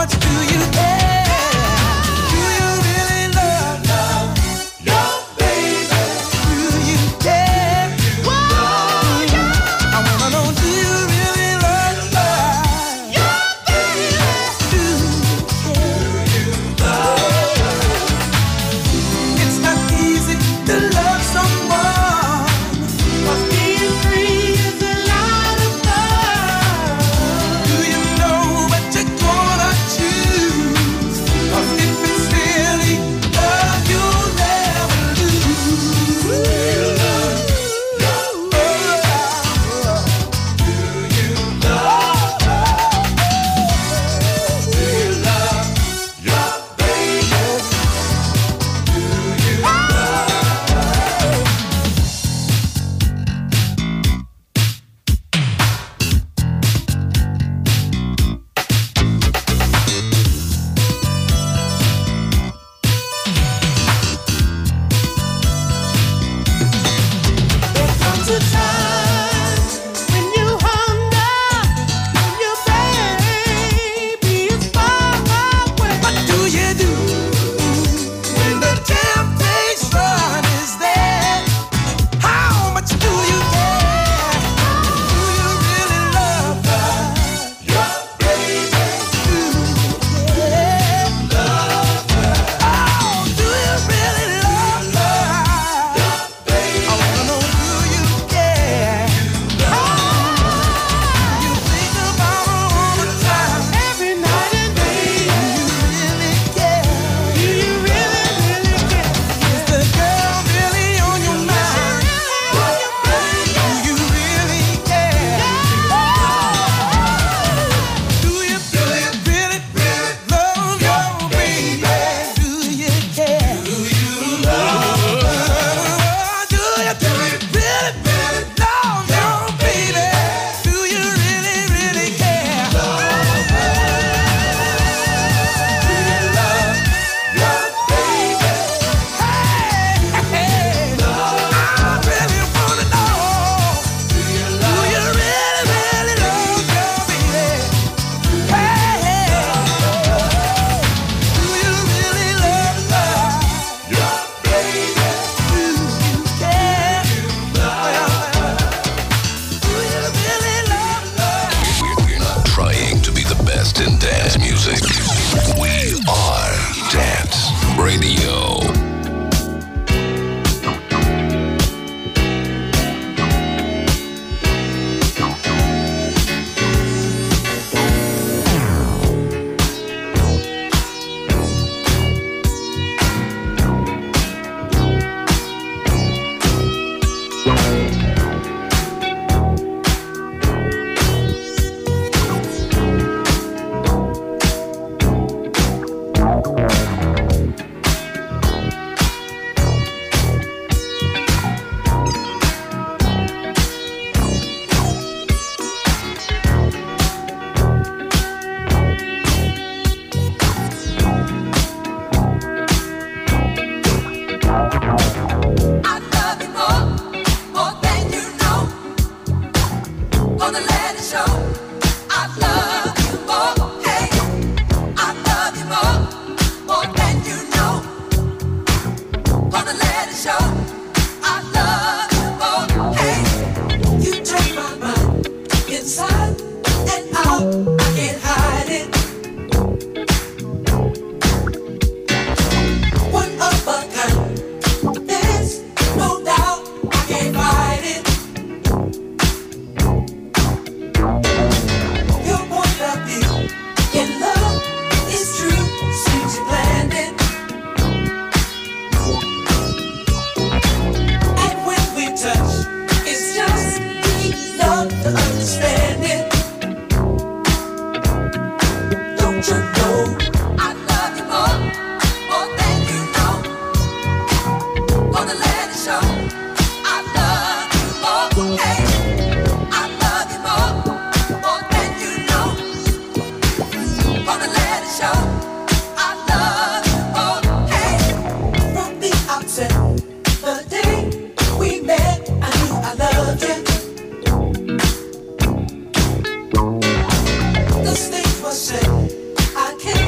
The stage was set. I can't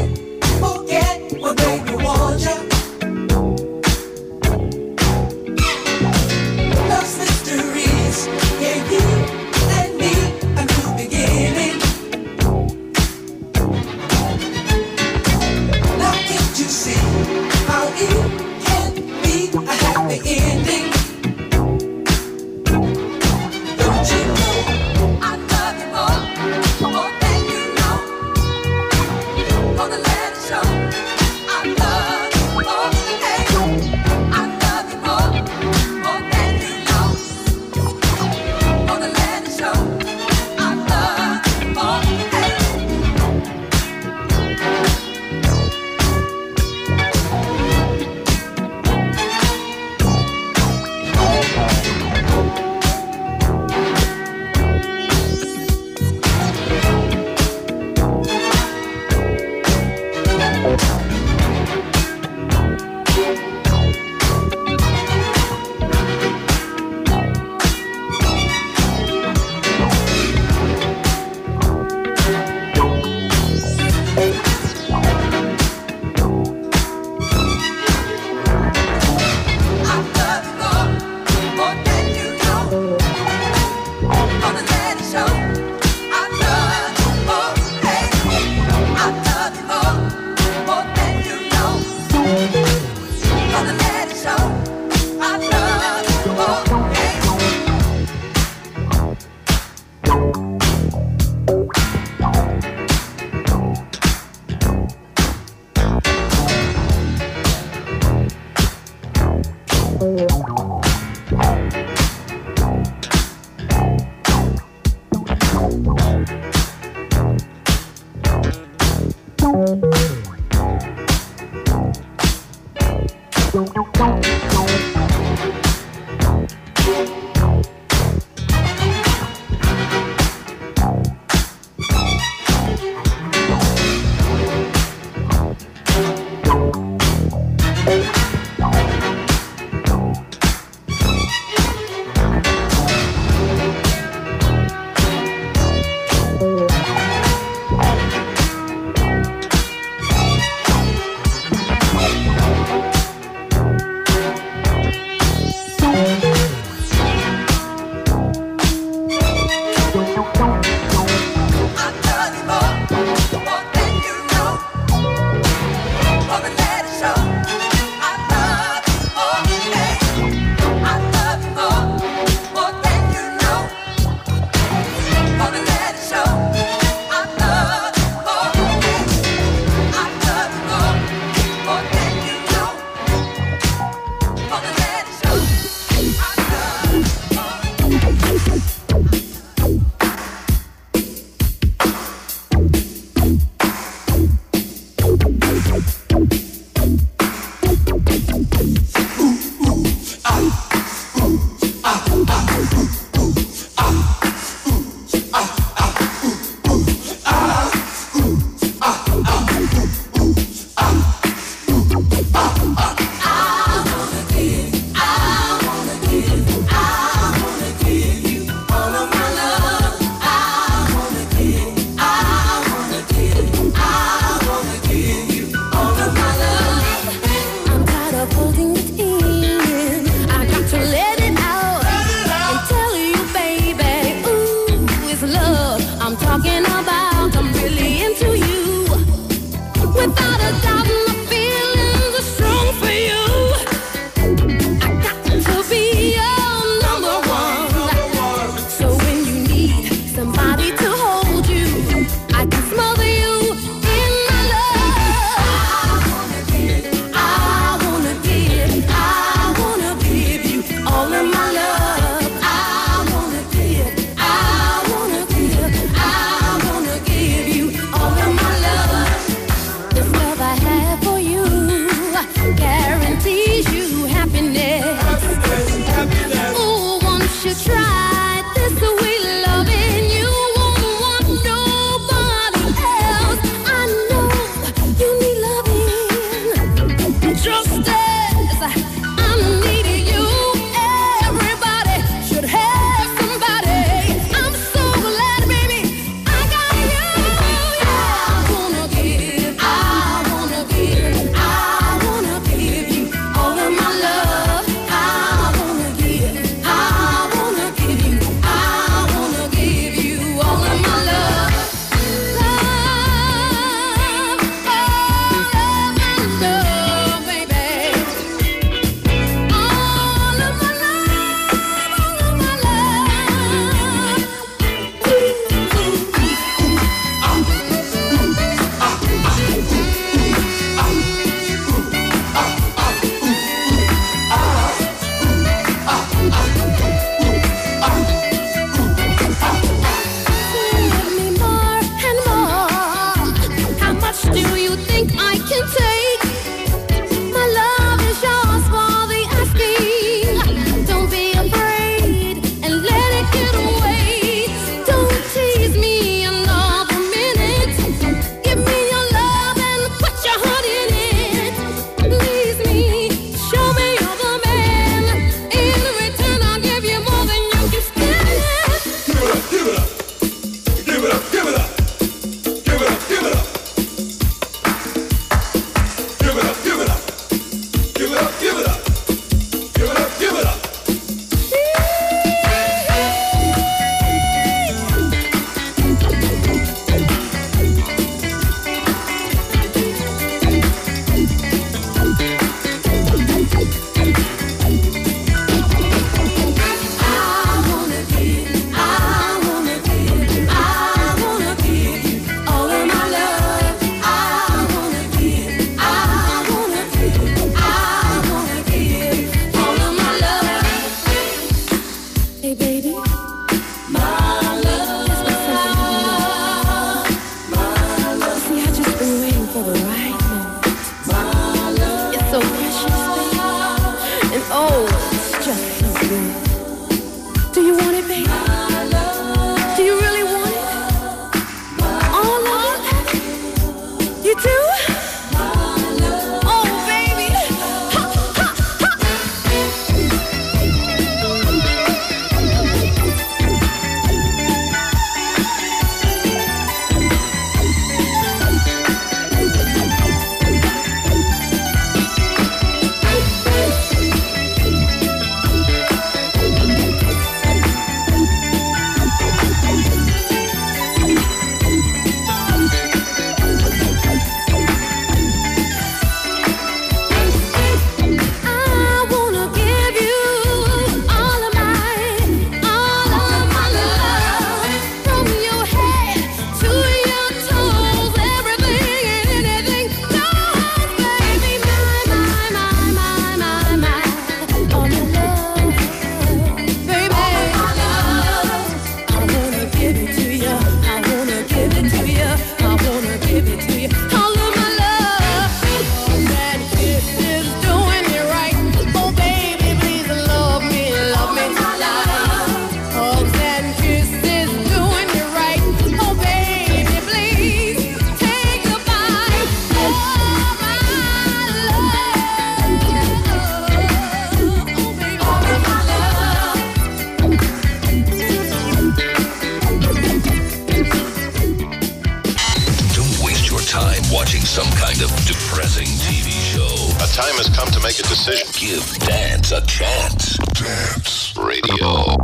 time has come to make a decision. Give dance a chance. Dance Radio.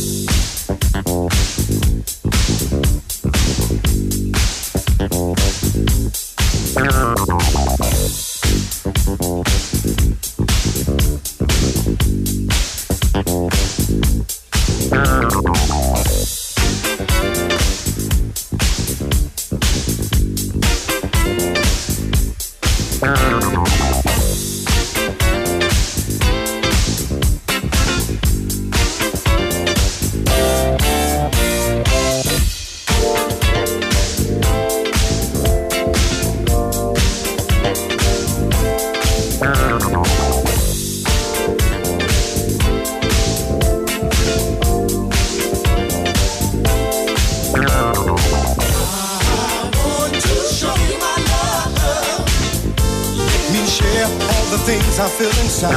I feel inside.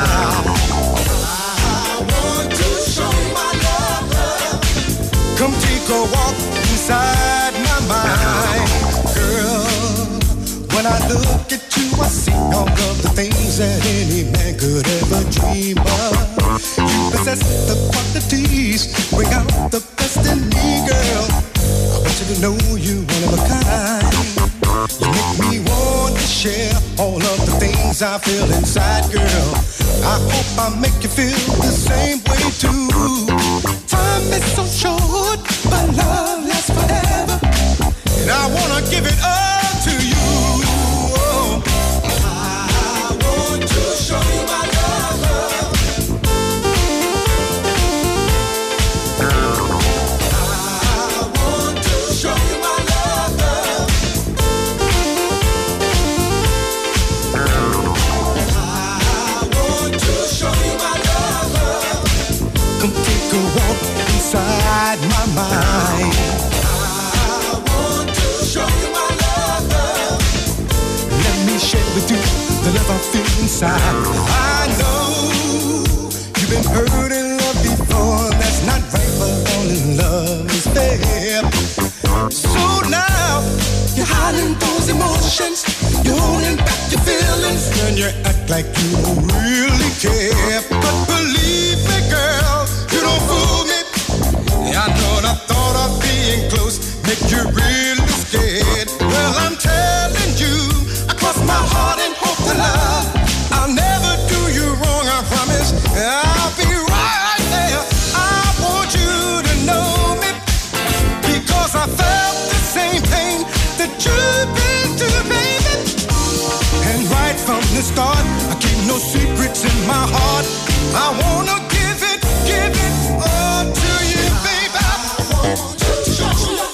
I want to show you my love. Come take a walk inside my mind. Girl, when I look at you, I see all of the things that any man could ever dream of. You possess the qualities, bring out the best in me, girl. I want you to know you one of a kind. You make me want to share all of the things I feel inside, girl. I hope I make you feel the same way too. Time is so short, but love lasts forever. And I wanna give it all to you. Oh, I want to show you my love. I want to show you my love. do the love I feel inside. I know you've been hurt in love before. That's not right, but only love is fair. So now you're hiding those emotions, you're holding back your feelings, and you act like you don't really care. But believe me, girl, you don't fool me. I know the thought of being close make you really scared. Well, I'm telling you, across my heart and hope to love, I'll never do you wrong, I promise. I'll be right there. I want you to know me, because I felt the same pain that you've been through, baby. And right from the start, I keep no secrets in my heart. I wanna give it all to you, baby. I want you to show you.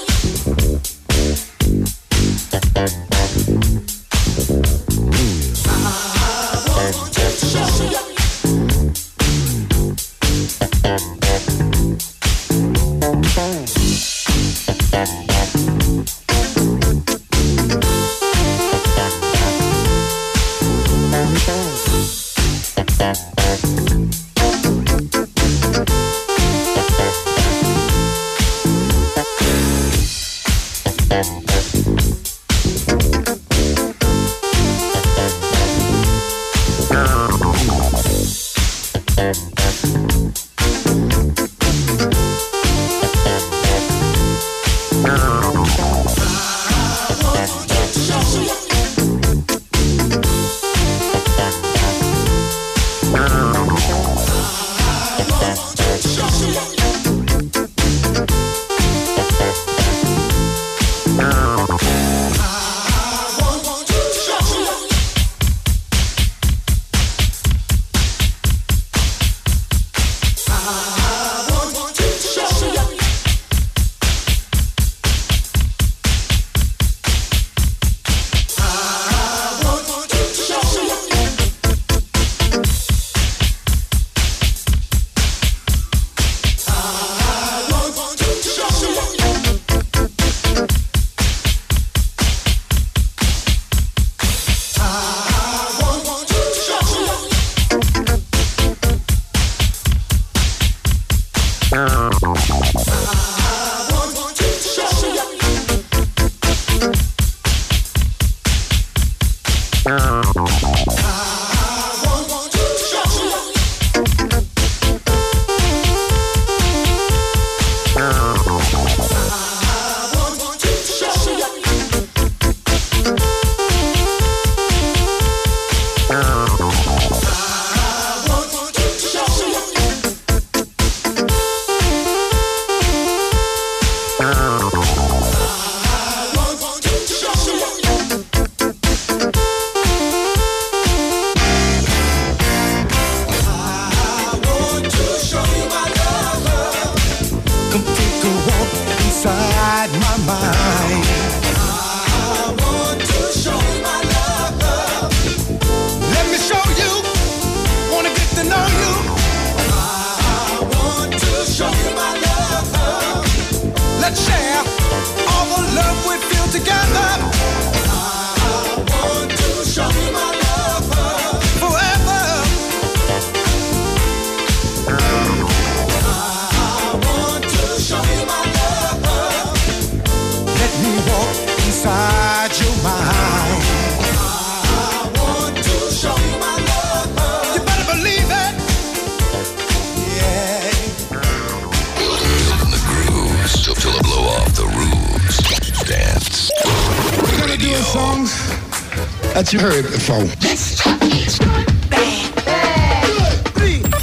That you heard before. Let's talk it. Bad. 3, 2, 1.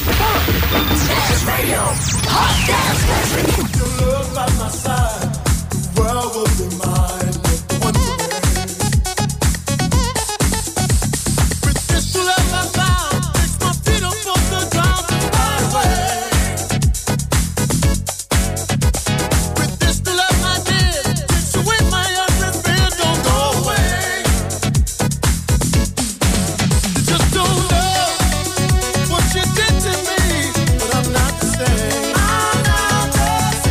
Dance Radio. Hot Dance Radio. Your love by my side. The world will be mine. One day. With this love I found, makes my feet up off the ground to fly away. With this love I did, takes away my every fear, don't go away. You did to me, but I'm not the same. I'm not the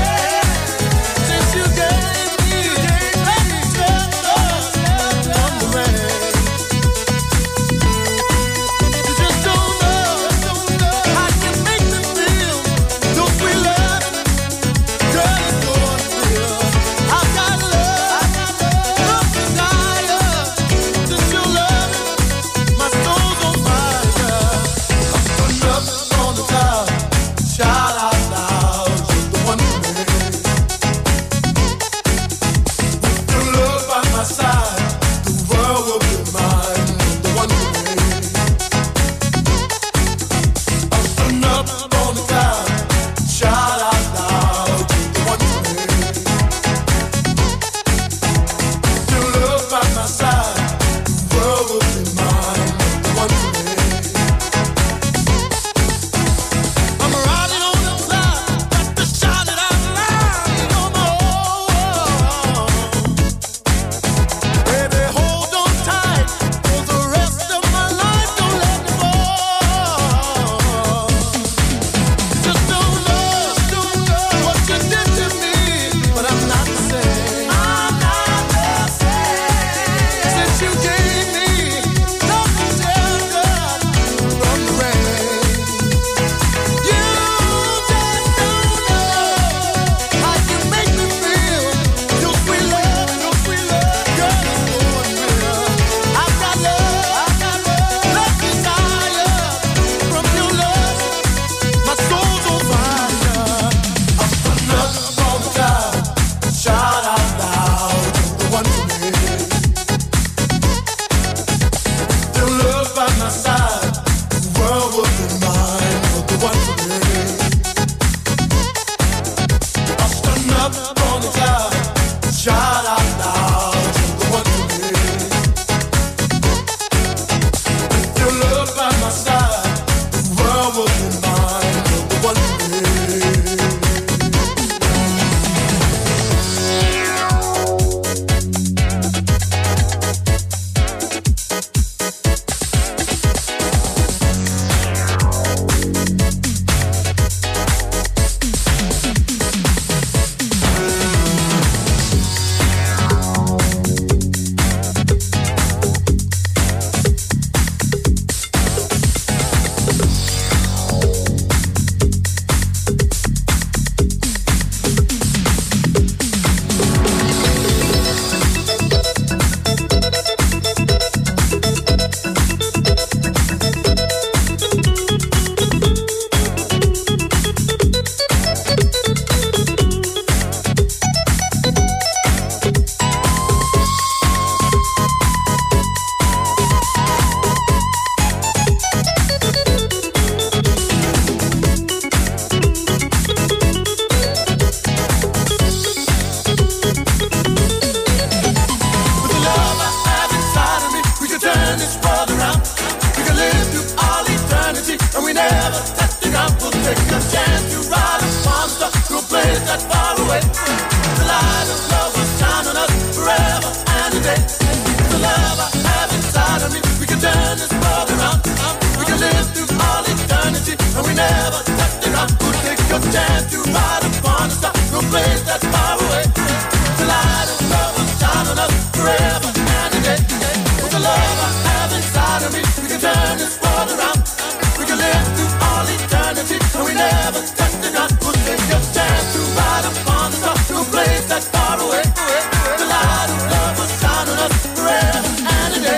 that's far away. The light of love will shine on us forever and a day. With the love I have inside of me, we can turn this world around. We can live through all eternity, and we never touch the ground. We'll take a chance to ride upon the star to a place that's far away. The light of love will shine on us forever and a day.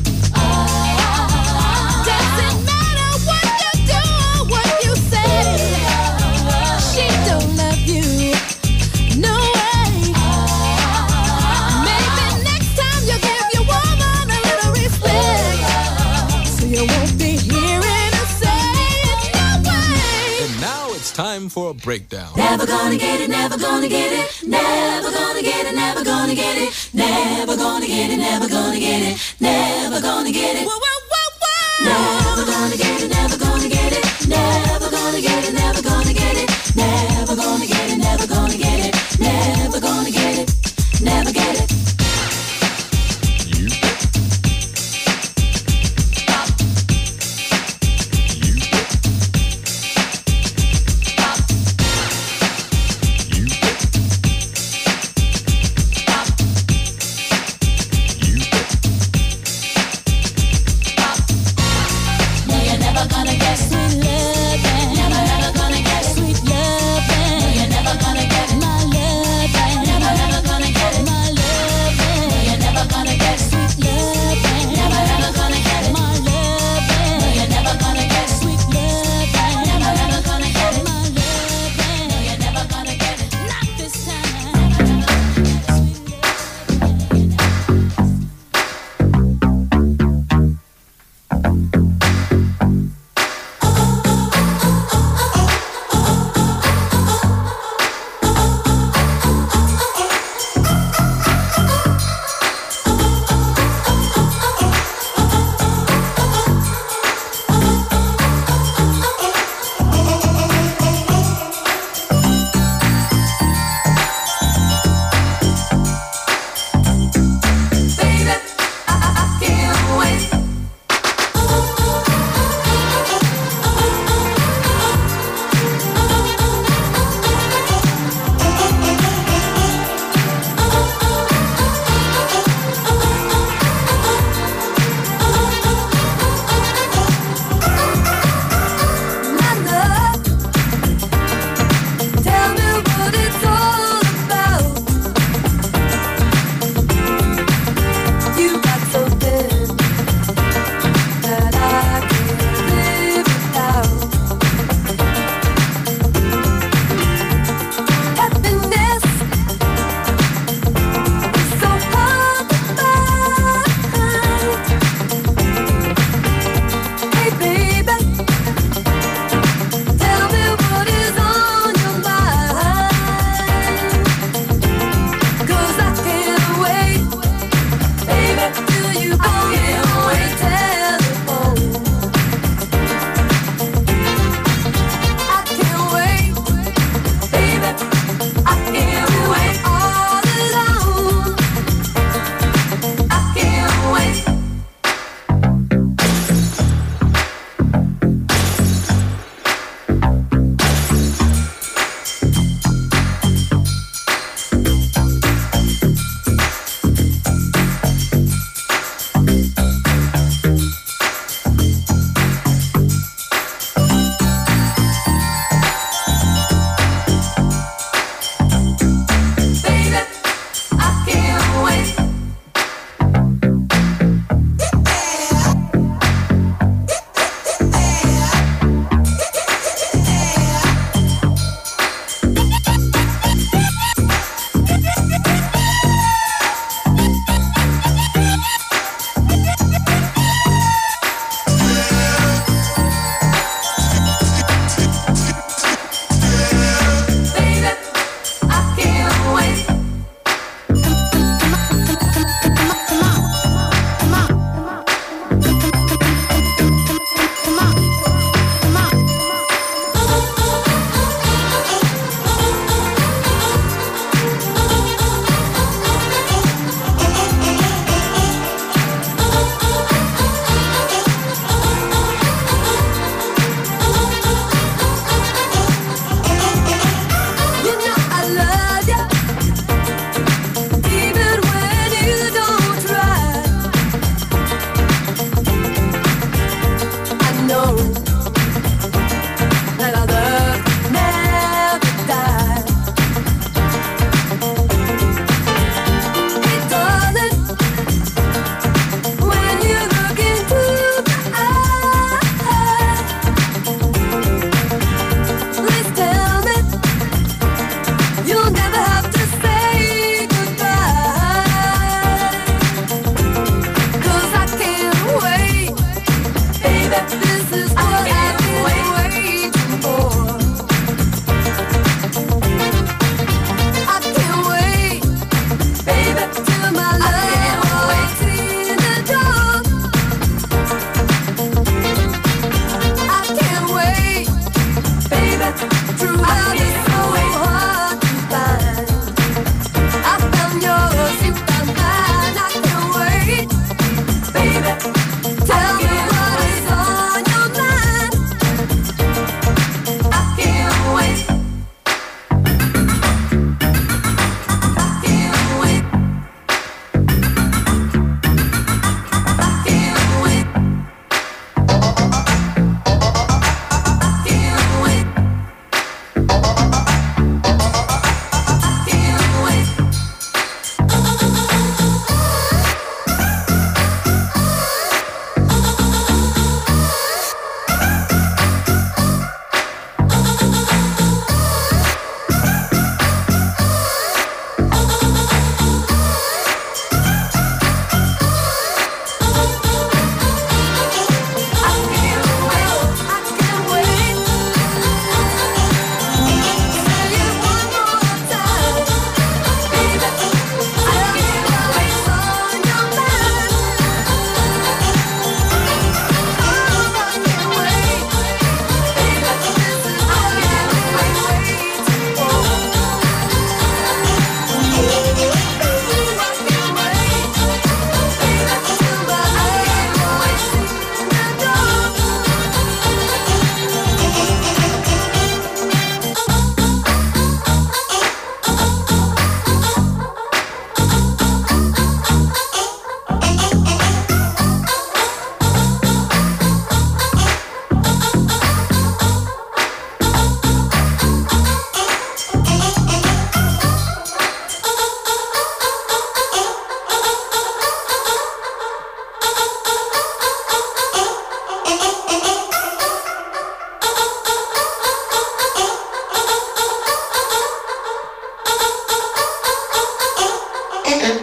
Doesn't matter what you do or what you say. time for a breakdown. Never gonna get it, never gonna get it, never gonna get it, never gonna get it, never gonna get it, never gonna get it, never gonna get it. Whoa, whoa, whoa, whoa. Never gonna get it, never gonna get it, never gonna get it, never gonna get it, never gonna get it, never gonna get it, never gonna get it, never get it. You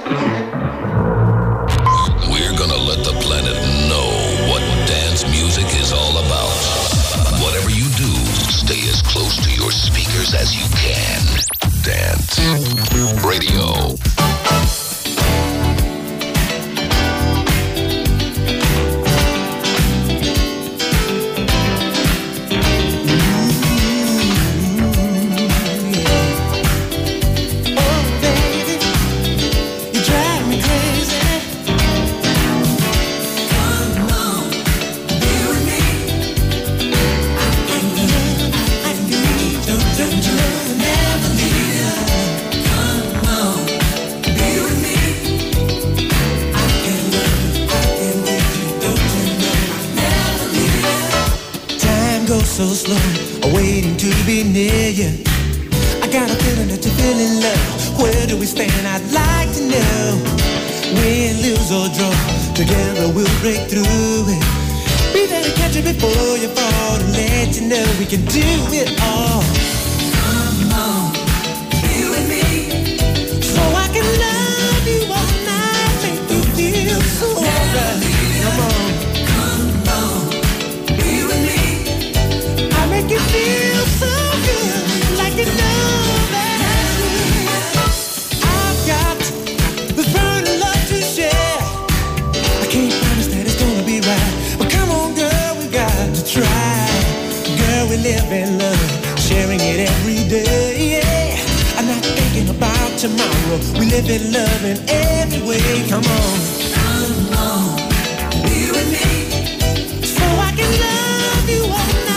We're gonna let the planet know what dance music is all about. Whatever you do, stay as close to your speakers as you can. Dance Radio. So slow, waiting to be near you. I got a feeling that you're feeling love. Where do we stand? I'd like to know. Win, lose or draw, together we'll break through it. Be there to catch it before you fall, and let you know we can do it all. Come on, you and me, so I can love you all night, make you feel so right. Come on. Make you feel so good, like you know that I've got this burning love to share. I can't promise that it's gonna be right, but come on, girl, we got to try. Girl, we live in love, sharing it every day. Yeah, I'm not thinking about tomorrow. We live in love in every way. Come on, you and me, so I can love you all night.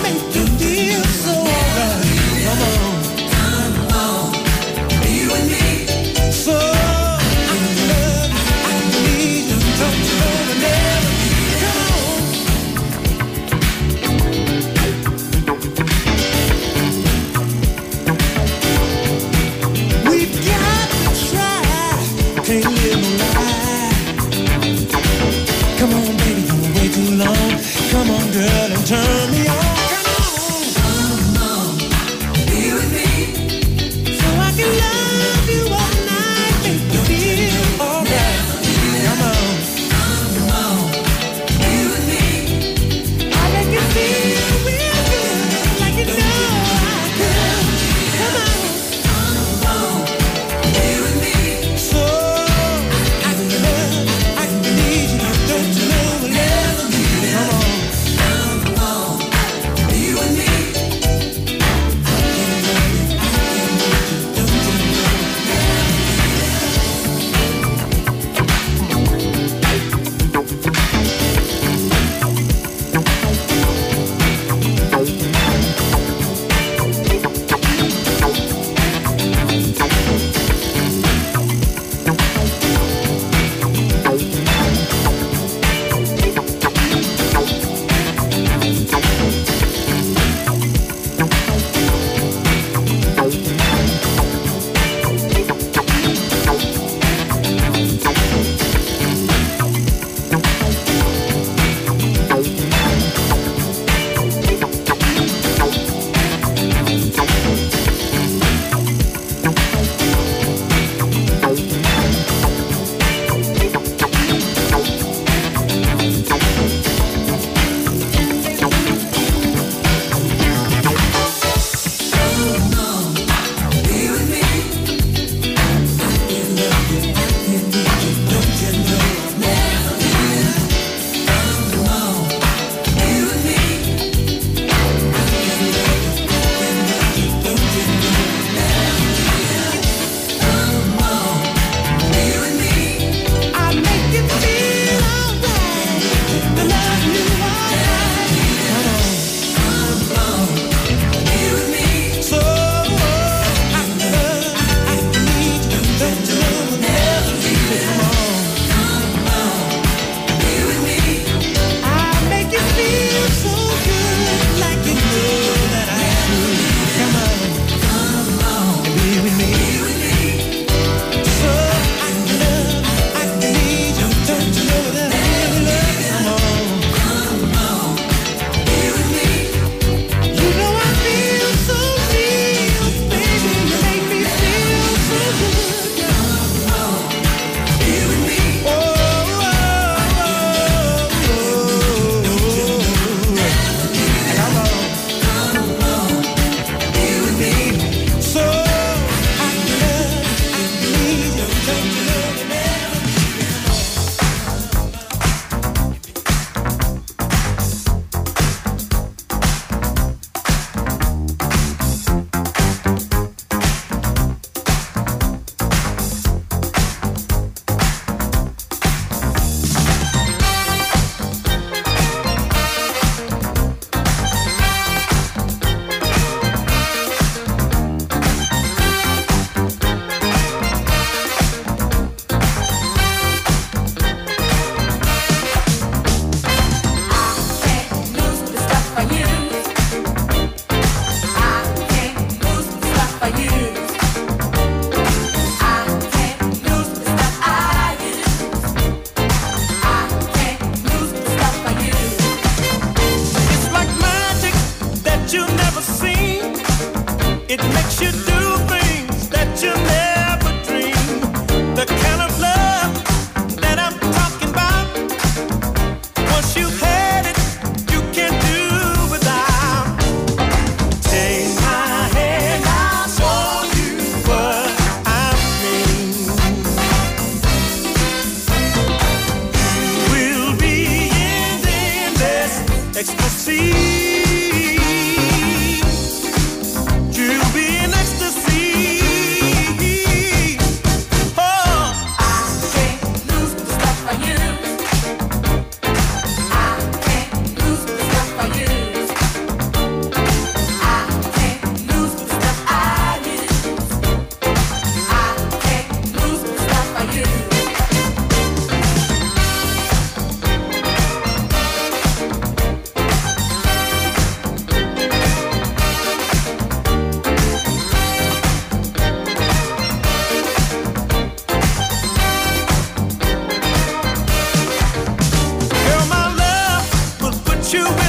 Come on, girl, and turn me on. Come on, you and me, so I can love you all night, make you feel alright. Come on, you and me, I make you feel real good, like you know I could. Come on, you and me, so I can love, I can need you, don't you know I love you? Come on.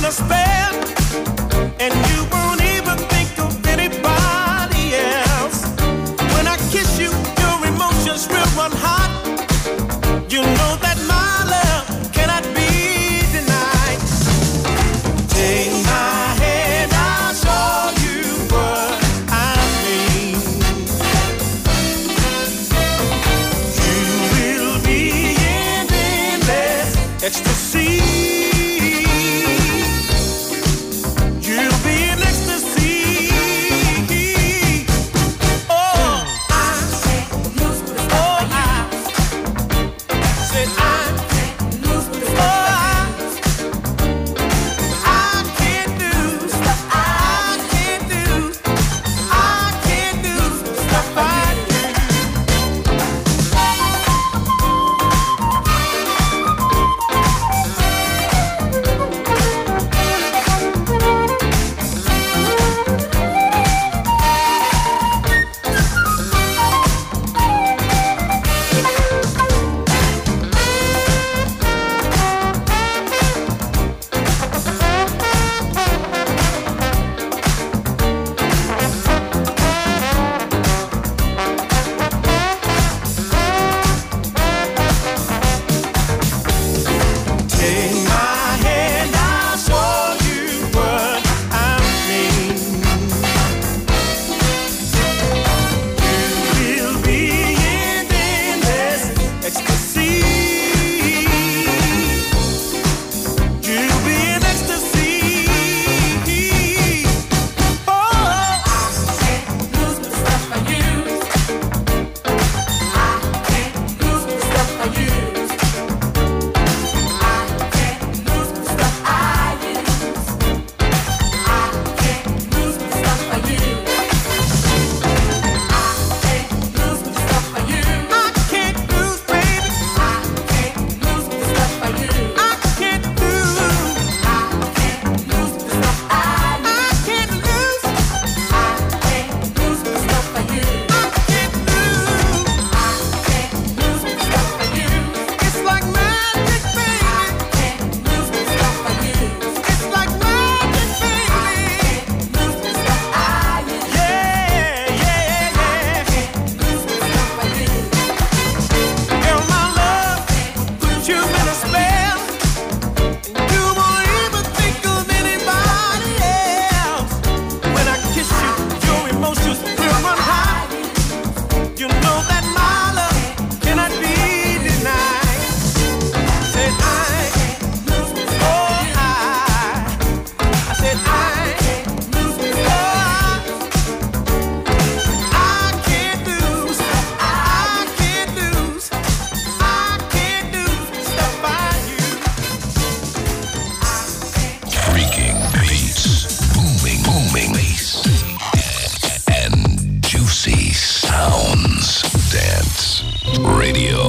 a spell, and you won't even think of anybody else. When I kiss you, your emotions will run hot. You know that my love cannot be denied. Take my hand, I'll show you what I mean. You will be in endless ecstasy. You'll be in ecstasy. Oh, I can't lose this. Oh, I said I can't lose this. Oh, I can't do stuff I can't do. I can't do stuff I do. Take my hand, I'll show you what I mean. You will be in endless ecstasy. You'll be in ecstasy. Oh, I can't lose the stuff I use. I can't lose the stuff I use. I can't lose the stuff I use. I can't lose the stuff I use. I can't lose the stuff I use. I can't lose, baby. I can't lose the stuff I use. I can't lose. I can't lose the stuff I use. I can't lose. I can't lose the stuff I use. I can't lose. I can't lose the stuff I use. It's like magic, baby. I can't lose the stuff I use. It's like magic, baby. I can't lose the stuff I use. Yeah, yeah, yeah. I can't lose the stuff I use. Girl, my love put you in a spell, and you won't even think of anybody else. When I kiss you, your emotions will run high. You know that my love cannot be denied. Said I can't lose this. Oh, I said I can't lose this. Oh, I can't lose. I can't lose. I can't do stuff I use. Freaking beats, booming bass, and juicy sounds. Dance Radio.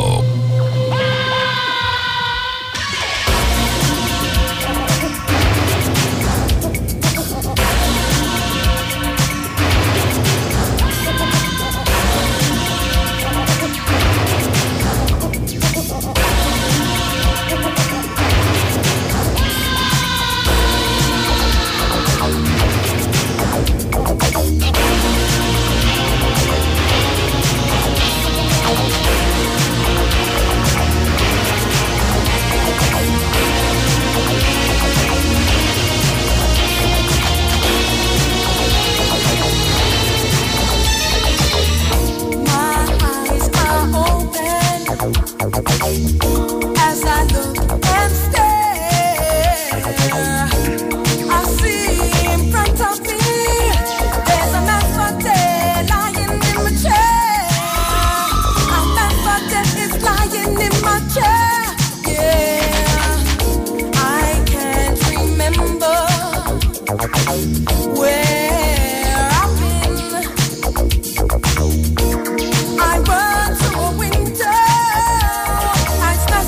I run to a window. I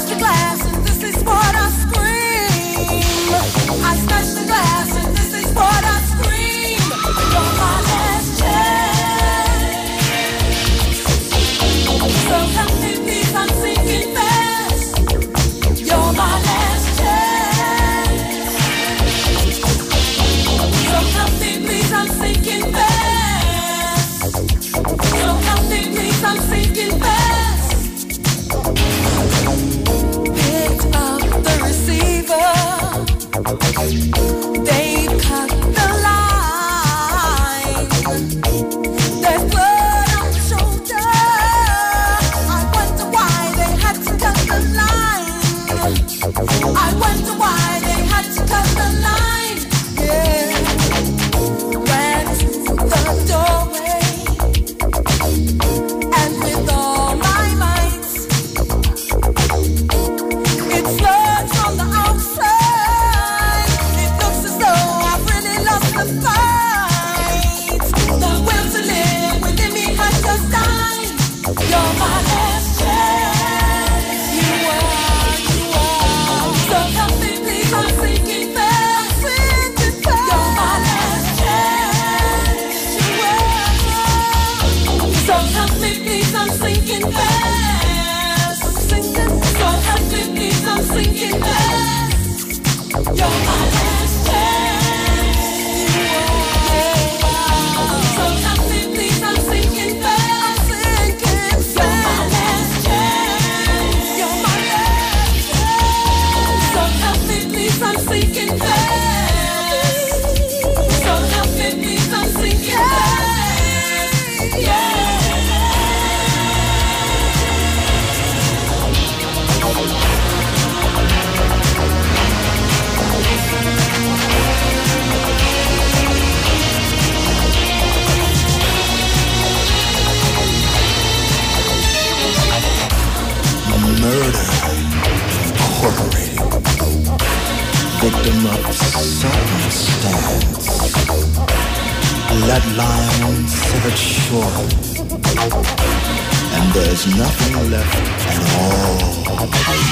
victim of circumstance. A lead line severed short, and there's nothing left at all.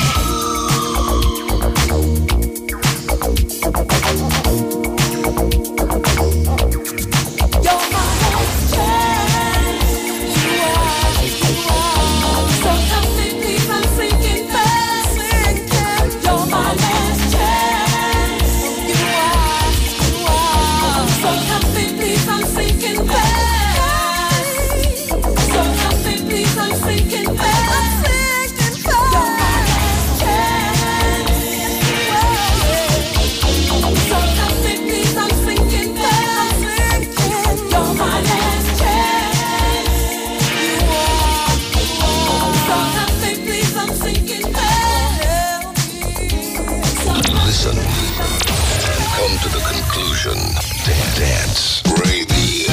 Dance Radio.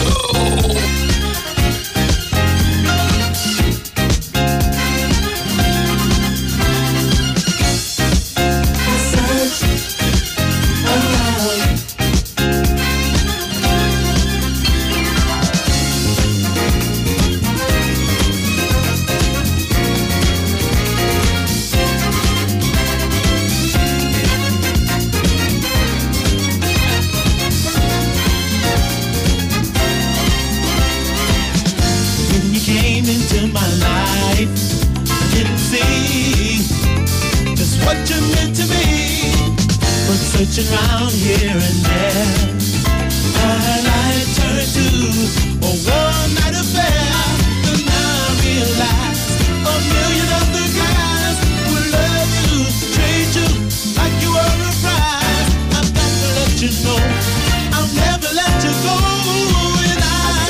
Searching round here and there, I turned to a one-night affair. But now I realize a million other guys would love you, treat you like you were a prize. I've got to let you know I'll never let you go. And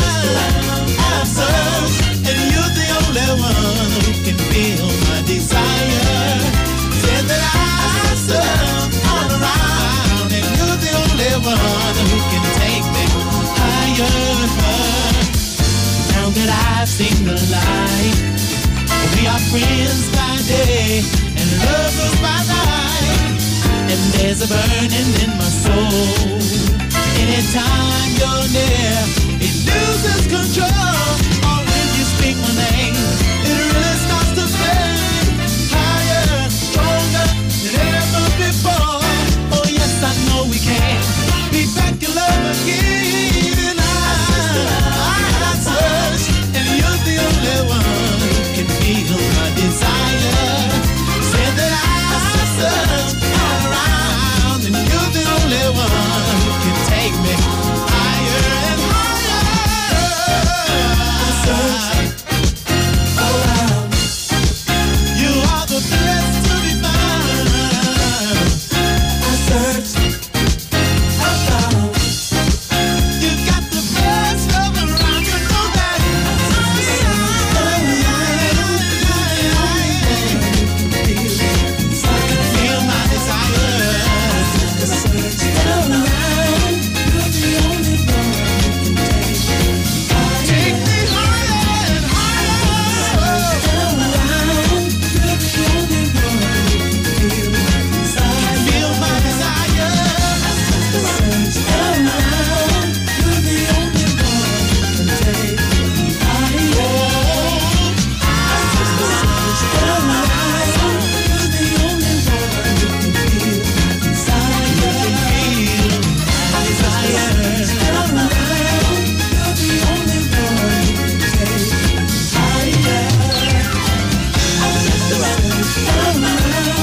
I've searched, and you're the only one who can feel my desire. Said that I serve all around, and you're the only one who can take me higher. Now that I've seen the light, we are friends by day and lovers by night. And there's a burning in my soul. Anytime you're near, it loses control. Or when you speak my name, it really starts to fade. Higher, stronger than ever before. Oh yes, I know we can be back in love again. And I search, and you're the only one who can feel my desire. Said that I search all around, and you're the only one who can take me higher and higher. I search around. You are the best to be found. I search around. You got the best love around. You know that. Feel my desire. Take me higher and higher. Feel my desire. Around.